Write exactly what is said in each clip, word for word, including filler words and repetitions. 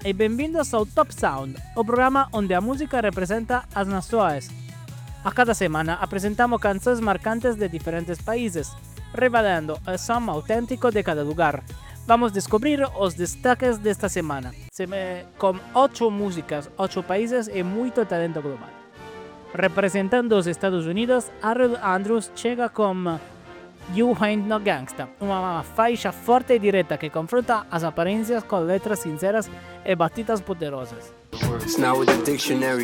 e bem-vindos ao Top Sound, o programa onde a música representa as nações. A cada semana apresentamos canções marcantes de diferentes países, revelando o som autêntico de cada lugar. Vamos descobrir os destaques desta semana, com oito músicas, oito países e muito talento global. Representando os Estados Unidos, Harold Andrews chega com You Ain't No Gangsta, uma faixa forte e direta que confronta as aparências com letras sinceras e batidas poderosas. It's not with the dictionary,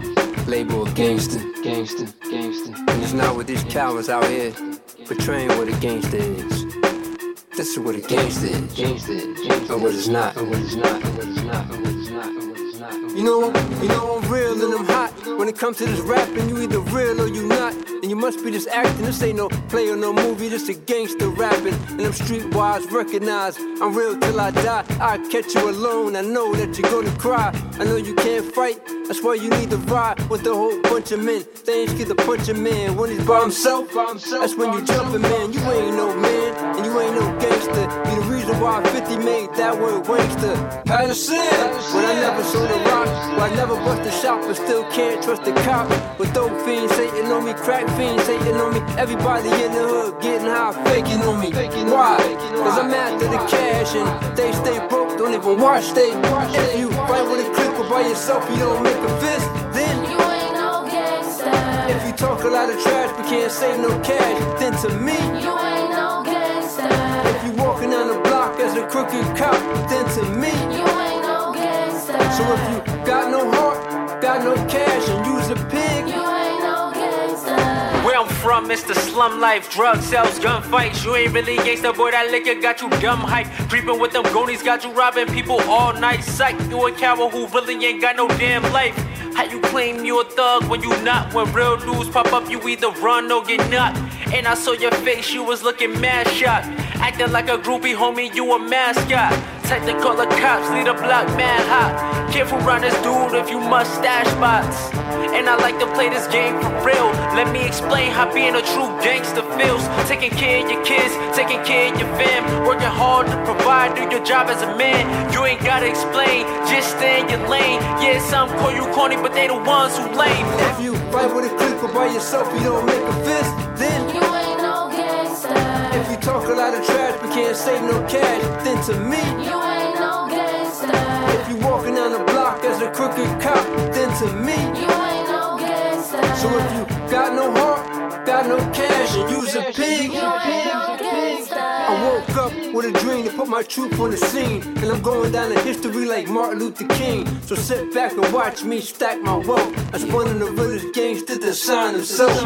label gangster, gangster, gangster. And it's not with these cowards out here portraying what a gangster is. This is what a gangster is, gangster is, gangster. Or what it's not, or what it's not, or what it's not, or what it's not, or what it's not. You know, you know I'm real and I'm hot. When it comes to this rapping, you either real or you not. And you must be just acting. This ain't no play or no movie, this a gangster rapping. And I'm streetwise recognized. I'm real till I die. I'll catch you alone. I know that you're gonna cry. I know you can't fight. That's why you need to ride with a whole bunch of men. They ain't scared to punch a man when he's by himself. That's when you jumping, man. You ain't no man and you ain't no gangster. You the reason why fifty made that word wankster. Patterson, when I never sold a rock, well, I never bust a shop, but still can't trust the cop. With dope fiends hating on me, crack fiends hating on me. Everybody in the hood getting high, faking on me. Why? Cause I'm after the cash and they stay broke, don't even watch they. If you fight with a clip or by yourself, you don't make a fist, then you ain't no gangster. If you talk a lot of trash but can't save no cash, then to me, you ain't no gangster. If you walking down the block as a crooked cop, then to me, you ain't no gangster. So if you got no heart, got no cash, and you's a pig, you ain't no gangster. Where I'm from, it's the slum life, drug sales, gunfights. You ain't really gangsta, boy, that liquor got you dumb hype. Creeping with them goonies, got you robbing people all night. Psych, you a coward who really ain't got no damn life. How you claim you a thug when you not? When real dudes pop up, you either run or get knocked. And I saw your face, you was looking mad shocked. Acting like a groupie, homie, you a mascot. Type to call the cops, lead a block mad hot. Careful around this dude if you mustache spots. And I like to play this game for real. Let me explain how being a true gangster feels. Taking care of your kids, taking care of your fam. Working hard to provide, do your job as a man. You ain't gotta explain, just stay in your lane. Yeah, some call you corny, but they the ones who lame. If you fight with a clip or by yourself, you don't make a fist, then you ain't no gangster. If you talk a lot of trash but can't save no cash, then to me, you ain't no gangster. If you walking down the block as a crooked cop, then to me, you ain't no gangster. So if you got no heart, got no cash, and you's a pig, you ain't no gangster. I woke up with a dream to put my truth on the scene, and I'm going down in history like Martin Luther King. So sit back and watch me stack my wealth. I spun in the realest gangster to sign themselves.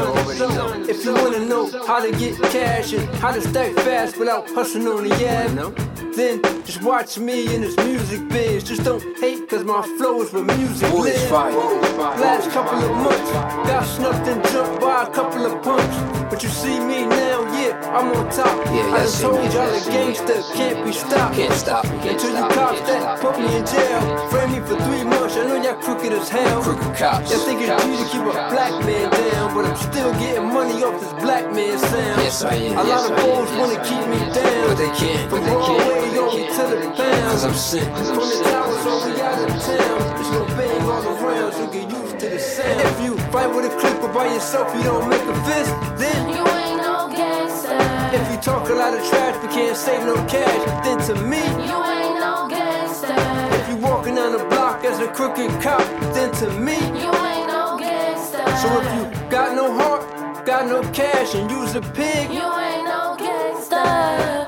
If you wanna know how to get cash and how to stack fast without hustling on the ad, then just watch me in this music biz. Just don't hate cause my flow is where music lives. Last couple of months, got snuffed and jumped by a couple of punks. But you see me now, yeah, I'm on top. Yeah, I just told y'all a gangster can't be stopped. Can't stop me, can't Until stop you me, cops can't that stop put me in jail, frame me for three months. I know y'all crooked as hell. Crooked cops. Y'all think it's Cops, G to keep a cops, black man cops. down, but I'm still getting money off this black man sound. Yes, I am. A Yes, lot of I am. fools Yes, wanna I keep am. me down, But they can't, but From they can't, Broadway but they on me can't. to the pound. Cause I'm sick, cause I'm From the sick. towers all the way out of town, it's no bang all around, so get used to the sound. If you fight with a clip or by yourself, you don't make a fist, then you ain't no gangster. if you talk a lot of trash but can't save no cash, then to me, you ain't no gangster. if you walking down the block as a crooked cop, then to me, you ain't no gangster. so if you got no heart, got no cash, and you's a pig, you ain't no gangster.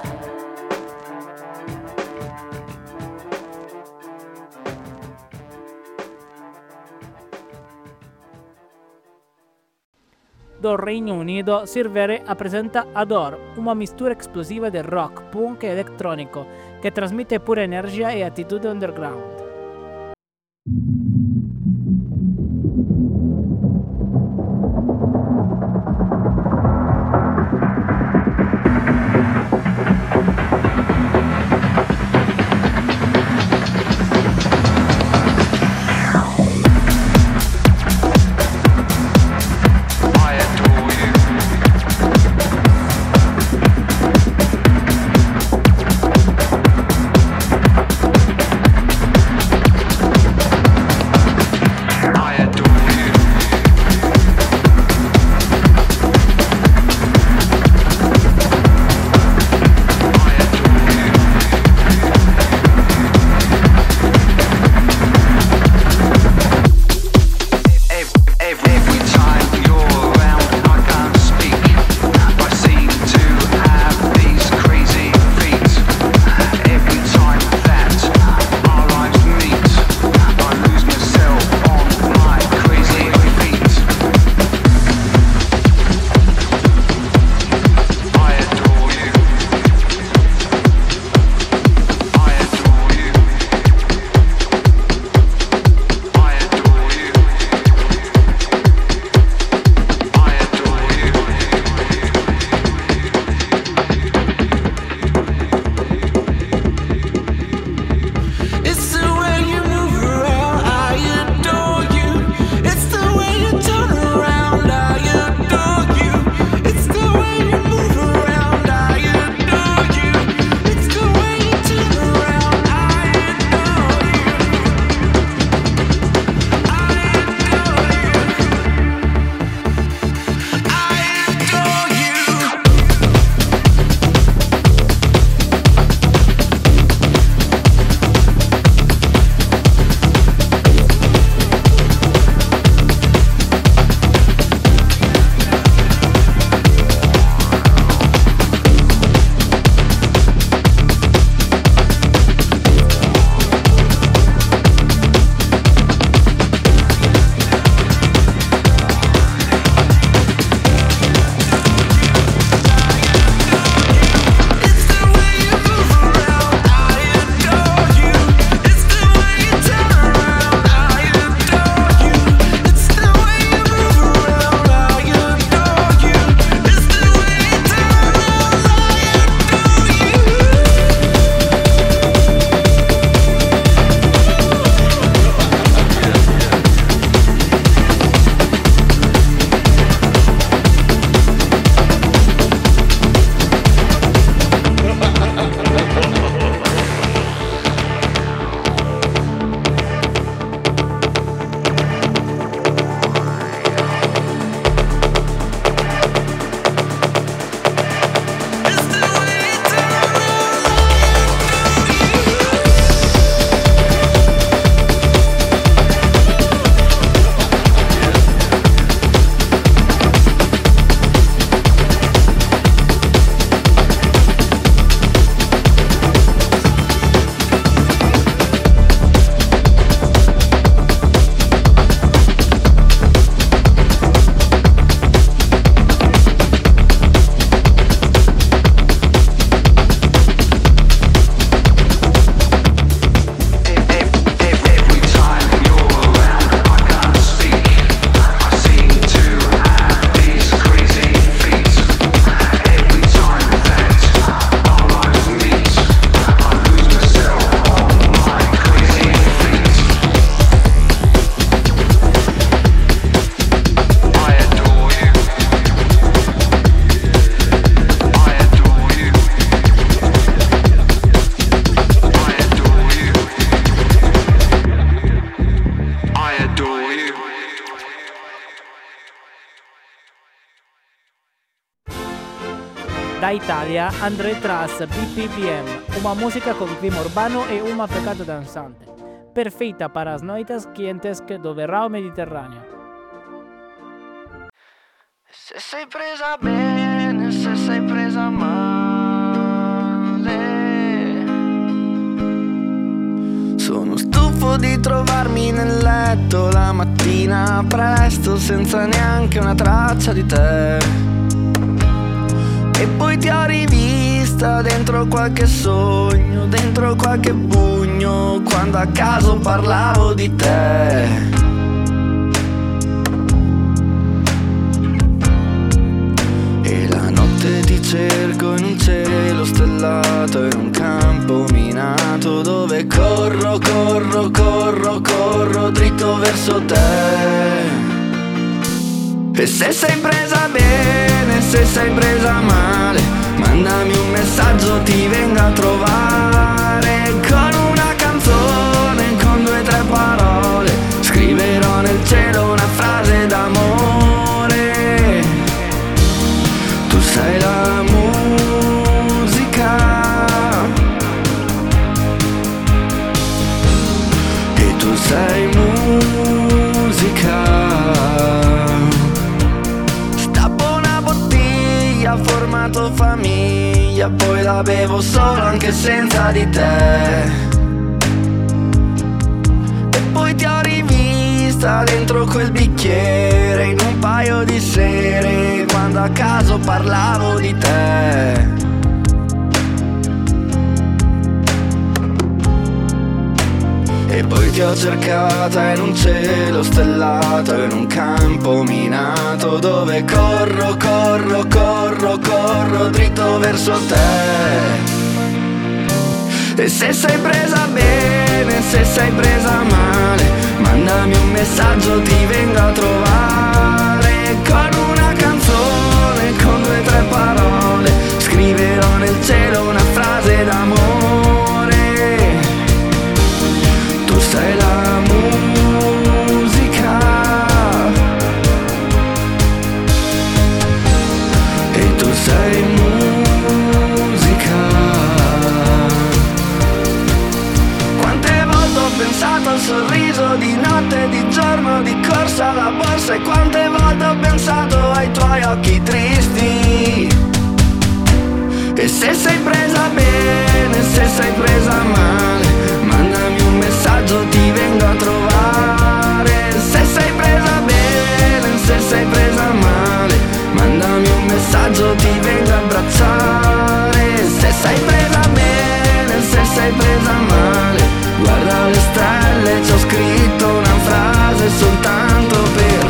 Do Regno Unito, Silvere presenta Adore, una mistura esplosiva di rock, punk e elettronico che trasmette pura energia e attitudine underground. I adore you. Da Italia, André Tras, B P B M, uma música con clima urbano e uma pecado danzante, perfeita para as noites quentes do verão mediterrâneo. Se sei presa bene, se sei presa male, sono stufo di trovarmi nel letto la mattina presto senza neanche una traccia di te. E poi ti ho rivista dentro qualche sogno, dentro qualche pugno, quando a caso parlavo di te. E la notte ti cerco in un cielo stellato, in un campo minato, dove corro, corro, corro, corro dritto verso te. E se sei presa bene, se sei presa male, mandami un messaggio, ti vengo a trovare. Con una canzone, con due o tre parole, scriverò nel cielo una frase d'amore. Tu sei la musica e tu sei musica. Formato famiglia, poi la bevo solo anche senza di te. E poi ti ho rivista dentro quel bicchiere in un paio di sere, quando a caso parlavo di te. E poi ti ho cercata in un cielo stellato, in un campo minato, dove corro, corro, corro, corro dritto verso te. E se sei presa bene, se sei presa male, mandami un messaggio, ti vengo a trovare. Con una canzone, con due o tre parole, scriverò nel cielo una frase d'amore. Tu sei la musica e tu sei musica. Quante volte ho pensato al sorriso di notte e di giorno, di corsa alla borsa, e quante volte ho pensato ai tuoi occhi tristi. E se sei presa bene, se sei presa male, mandami un messaggio, ti vengo a trovare. Se sei presa bene, se sei presa male, mandami un messaggio, ti vengo a abbracciare. Se sei presa bene, se sei presa male, guarda le stelle, ci ho scritto una frase soltanto per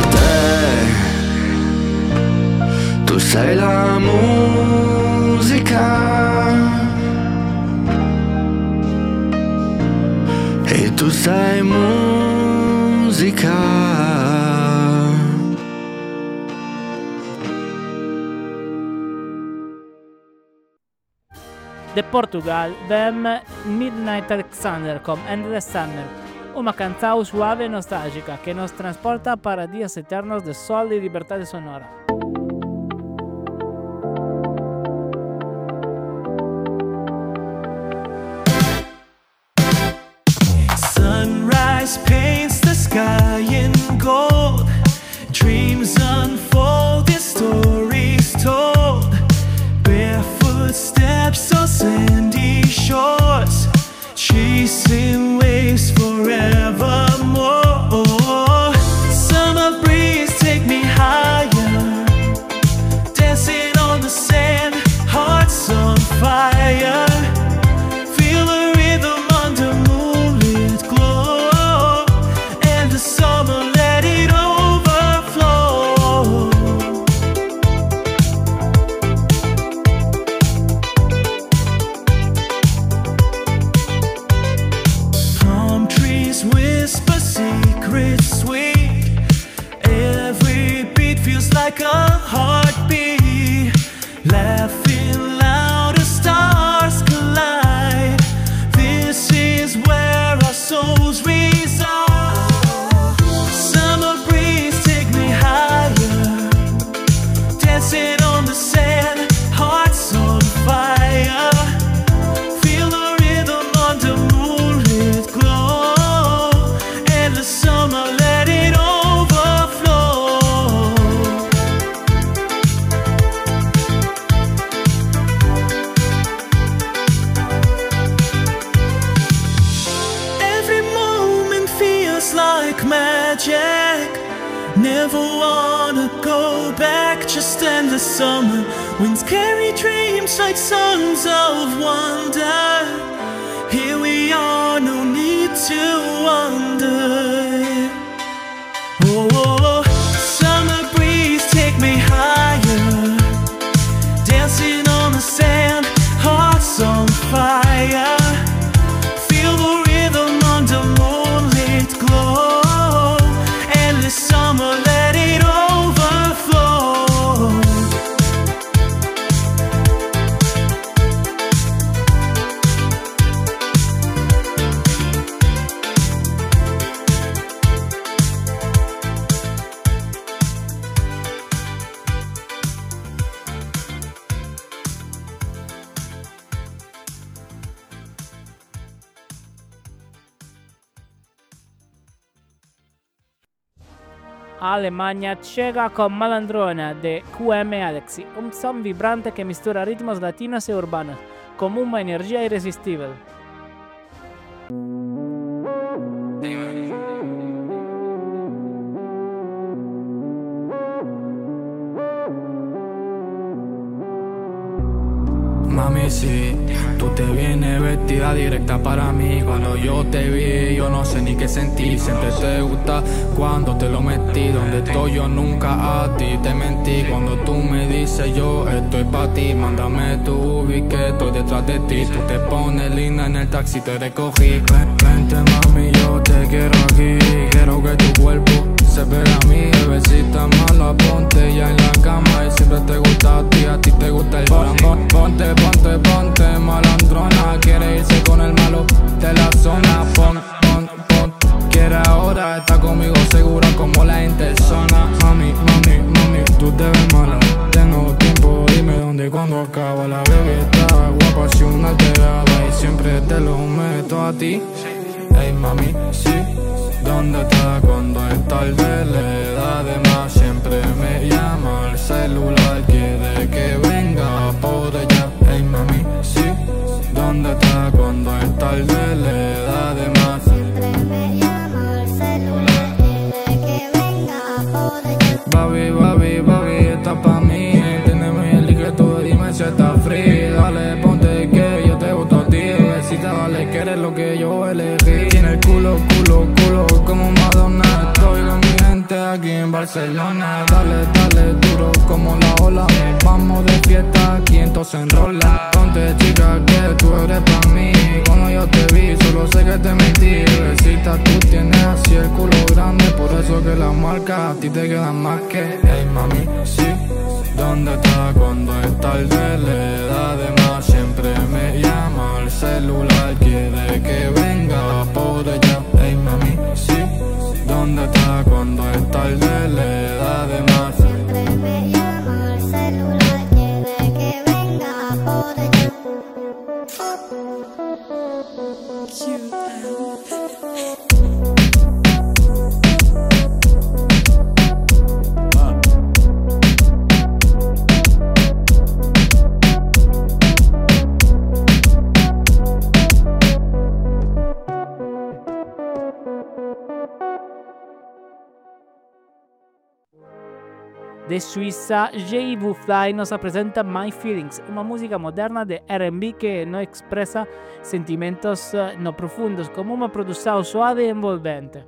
te. Tu sei la musica e tu sei musica. De Portugal vem Midnight Alexander con Endless Summer, uma canção suave e nostálgica que nos transporta para dias eternos de sol e liberdade sonora. Sunrise paints the sky in gold. Dreams unfold, their stories told. Barefoot steps on sandy shores, chasing waves forevermore. Summer breeze, take me higher, dancing on the sand, hearts on fire. Feel the rhythm under moonlit glow, and the summer let it overflow. Palm trees whisper secrets sweet, every beat feels like a heartbeat. Laughing loud as stars collide, this is where our souls reside. Summer breeze, take me higher, dancing on the sand, hearts on never wanna go back, just endless summer. Winds carry dreams like songs of wonder. Here we are, no need to wonder. Oh, oh, oh. Summer breeze, take me higher. Dancing on the sand, hearts on fire. Feel the rhythm under moonlit glow. Endless summer, let it overflow. Alemania llega con Malandrona de Q M Alexi, un son vibrante que mistura ritmos latinos y urbanos, con una energía irresistible. Mami, sí, tú te vienes vestida directa para mí. Cuando yo te vi, yo no sé ni qué sentí. Siempre te gusta cuando te lo metí. Donde estoy yo nunca a ti te mentí. Cuando tú me dices yo estoy pa' ti, mándame tu ubi que estoy detrás de ti. Tú te pones linda en el taxi, te recogí. Vente mami, yo te quiero aquí. Quiero que tu cuerpo se pega a mí. Bebecita mala, ponte ya en la cama. Y siempre te gusta a ti, a ti te gusta el pon, ponte, ponte, ponte, malandrona. Quiere irse con el malo de la zona. Pon, pon, pon. Quiere ahora, está conmigo segura como la interzona. Mami, mami, mami, tú te ves mala. Tengo tiempo, dime dónde y cuándo acaba. La bebé está guapa, si una alterada. Y siempre te lo meto a ti. Ey mami, sí. ¿Dónde está cuando es tarde? Le da de más, siempre me llama al celular. Quiere que venga por ella. Ey mami, sí. ¿Dónde está cuando es tarde? Le da de más. Siempre me llama al celular. Quiere que venga por ella. Babi, babi, babi, está pa' mí. Entiéndeme el que tú dime si está free. Dale, ponte que yo te gusto a ti. Bebecita, dale, que eres lo que yo elegí. Tiene el culo, culo, culo como Madonna. Estoy con mi gente aquí en Barcelona. Dale, dale, duro como la ola. Vamos de fiesta, aquí entonces enrola. Ponte chica que tú eres pa' mí. Cuando yo te vi, solo sé que te metí. Bebecita, tú tienes así el culo grande. Por eso que las marcas a ti te quedan más que. Ey mami, sí. ¿Dónde está cuando es tarde? Le da de más, siempre me llama al celular. Quiere que venga por ella. Ey mami, sí. ¿Dónde está cuando es tarde? Le da de más. Siempre me llama al celular. Quiere que venga por ella. De Suiza, J V Fly nos presenta My Feelings, una música moderna de R and B que no expresa sentimientos uh, no profundos, como una producción suave y envolvente.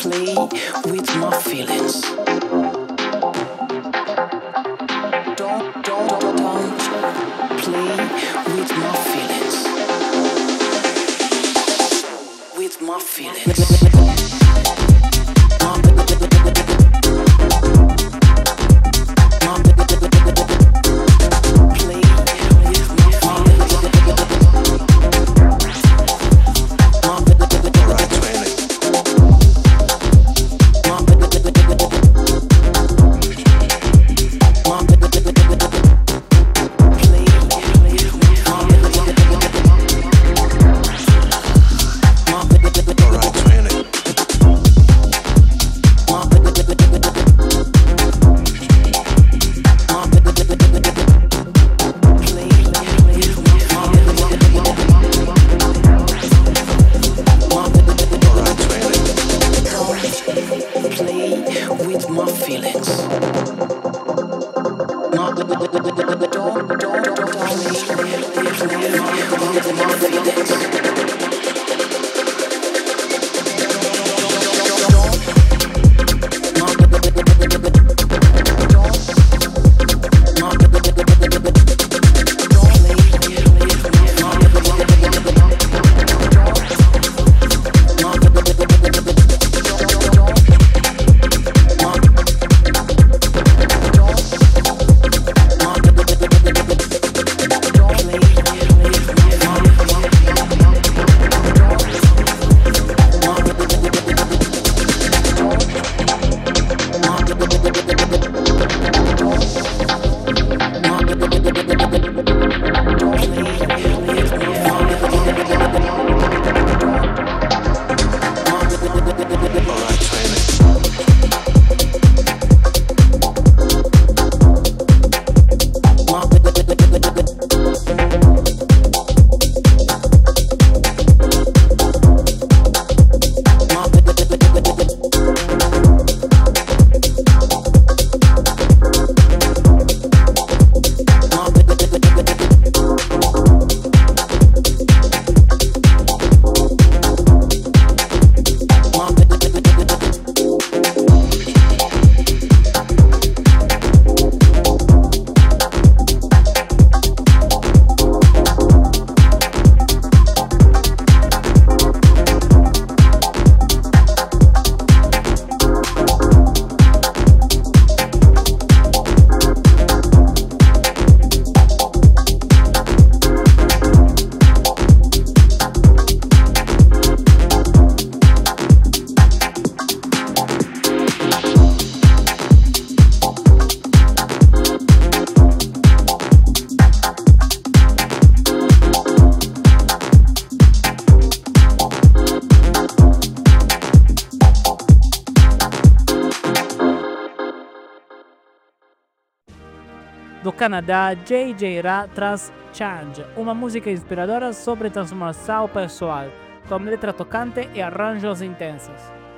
play with my feelings. Don't, don't, don't, don't play with my feelings. With my feelings. Do Canadá, J J Ra traz Change, uma música inspiradora sobre transformação pessoal, com letra tocante e arranjos intensos.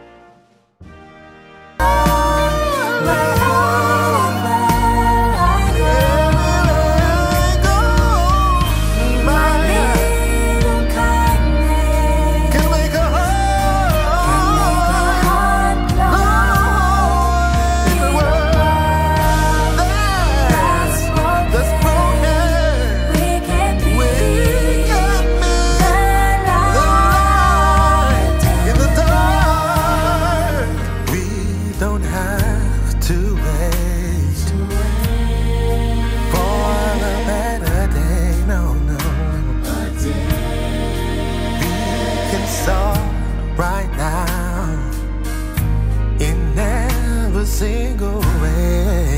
Single way,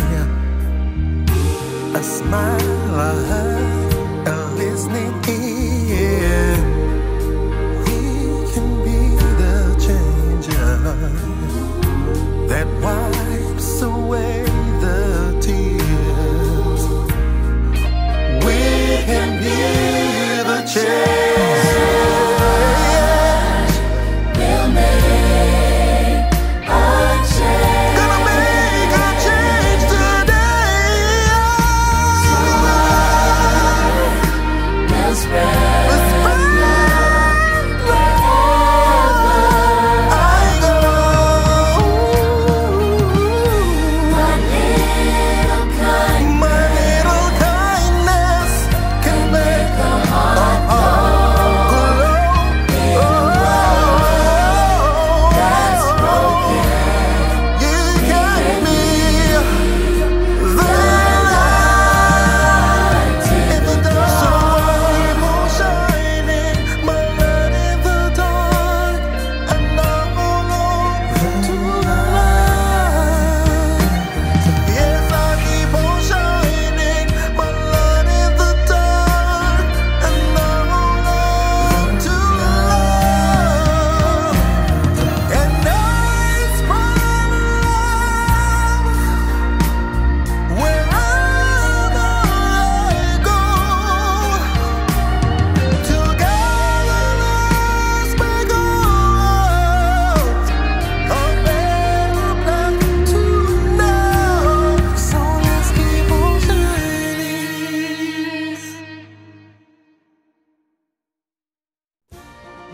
a smile, a hug, a listening ear. We can be the changer that wipes away the tears. We can be the change. We'll make a change. Gonna make a change today. So I will spread, will spread.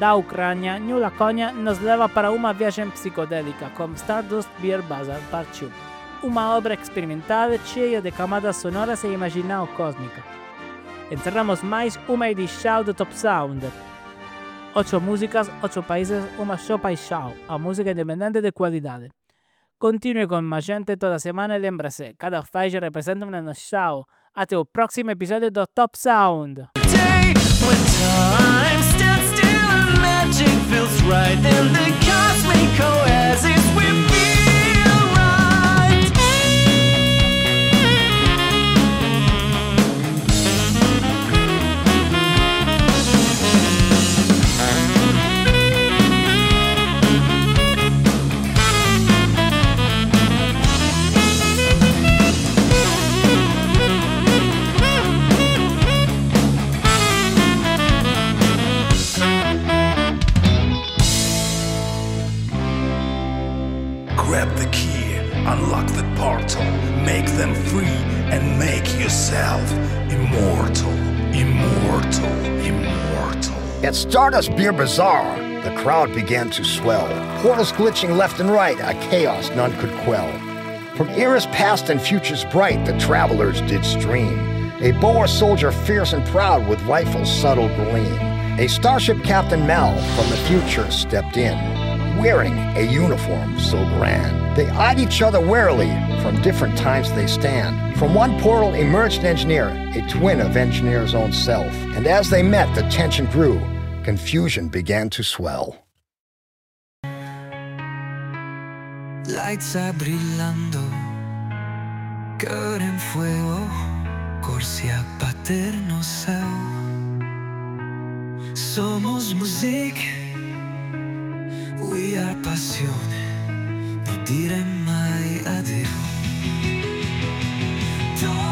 Da Ucrania, New Laconia nos leva para uma viagem psicodélica com Stardust Beer Bazaar Part dois, uma obra experimental cheia de camadas sonoras e imaginação cósmica. Encerramos mais uma edição do Top Sound. Oito músicas, oito países, uma só paixão, a música independente de qualidade. Continue com a gente toda semana e lembre-se, cada faixa representa uma noção. Até o próximo episódio do Top Sound. When time stands still and magic feels right, and the cosmic oasis we feel right. Grab the key, unlock the portal, make them free, and make yourself immortal, immortal, immortal. At Stardust Beer Bazaar, the crowd began to swell. Portals glitching left and right, a chaos none could quell. From eras past and futures bright, the travelers did stream. A Boer soldier fierce and proud with rifle's subtle gleam. A starship Captain Mal from the future stepped in, wearing a uniform so grand. They eyed each other warily, from different times they stand. From one portal emerged an engineer, a twin of engineer's own self. And as they met, the tension grew, confusion began to swell. Lights are brillando, cœur en fuego, corsi a batter no céu. Somos musique, we are passione, non dire mai addio.